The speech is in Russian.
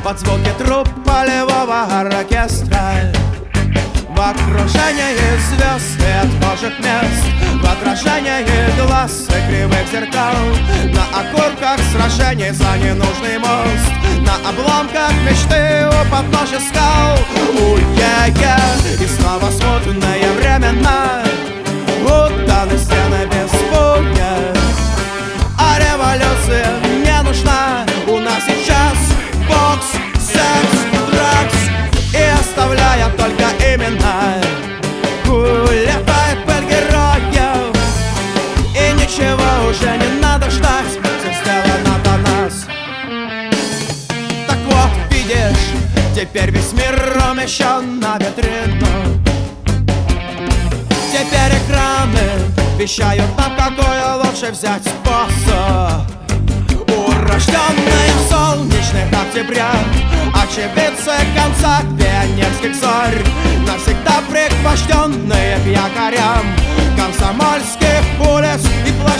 под звуки труб полевого оркестра, в окружении звезд и отхожих мест, в отражении глаз и кривых зеркал, на окурках сражений за ненужный мост, на обломках мечты у подножия скал. И снова смутные времена, утоны стены без пуля, а революция не нужна. У нас сейчас бокс, секс, дракс, и оставляя только имена, улетает пыль героев, и ничего уже не надо ждать, все сделано до нас. Так вот, видишь, теперь весь мир умещен на витрину. Теперь экраны вещают нам, какой лучше взять способ. Урожденные в солнечных октябрях, очевидцы конца пионерских зорь, навсегда прихвощенные к якорям комсомольских улиц и площадей.